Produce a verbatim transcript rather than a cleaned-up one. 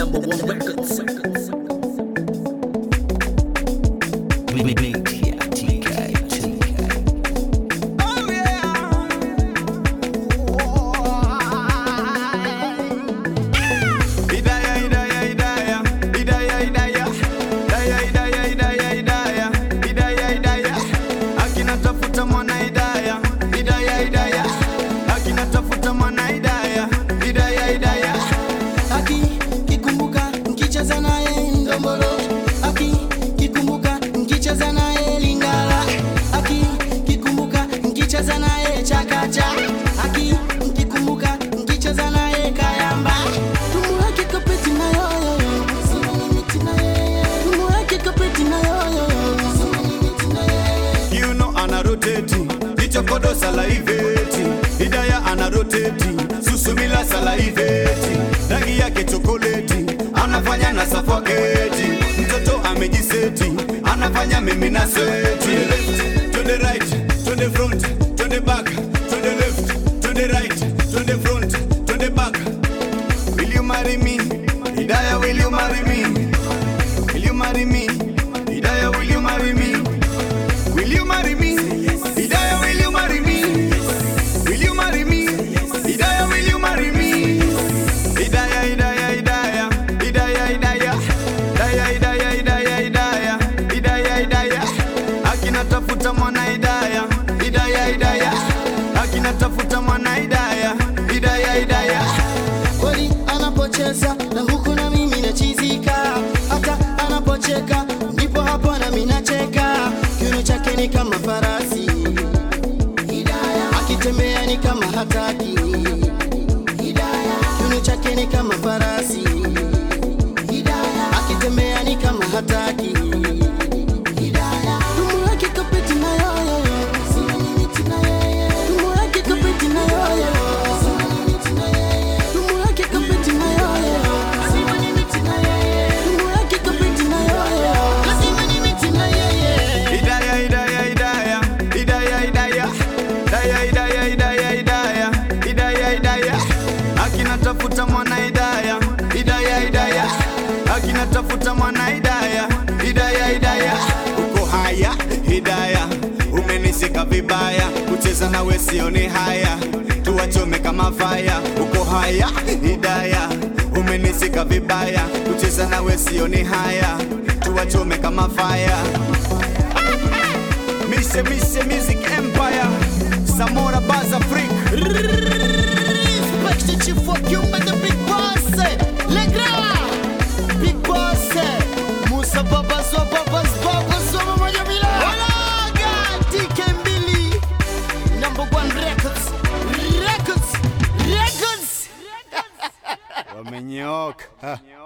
number one records. Chakacha aki nikikumbuka nikicheza naye kayamba tumuweke kapeti na yoyo sina limiti na yeye tumuweke kapeti na yoyo sina limiti na yeye you know ana rotate ichokodo salaiveti Hidaya ana rotate susumila salaiveti rangi yake chokoleti anafanya na suffocate mtoto amejiseti anafanya mimi na sweat to the right to the front to the back, to the left, to the right, to the front, to the back. Will you marry me? Hidaya, will you marry me? Will you marry me? Hidaya, will you marry me? Will you marry me? Hidaya, will you marry me? Will you marry me? Hidaya, will you marry me? Hidaya, Hidaya, Hidaya, Hidaya, Hidaya, Hidaya, Hidaya, Hidaya, Hidaya, Hidaya. Akina tafuta mwana Hidaya. Hidaya, Hidaya, akina tafuta mwana Hidaya. Hidaya, Hidaya. Kweli anapocheza na huku na mimi nachizika, hata anapocheka ndipo hapo na mimi nacheka. Kiuno chake ni kama farasi Hidaya, akitembea ni kama hataki Hidaya. Kiuno chake ni kama farasi Hidaya, akitembea ni kama hataki Hidaya. Tumuweke kapeti na yoyo tafuta mwana Hidaya. Hidaya, Hidaya, akina tafuta mwana Hidaya. Hidaya, Hidaya, uko haya Hidaya, umenisika vibaya, kucheza nawe sioni haya, tuwachome kama fire. Uko haya Hidaya, umenisika vibaya, kucheza nawe sioni haya, tuwachome kama fire. Mise Mise Music Empire, Samora Baza Freak. Respect the chief of you, but the big boss, Legra, big boss, Musa Baba, so Baba's Baba, so Mama Mila. Hola, God, T K Billy, number one records, records, records. Wamenyoka.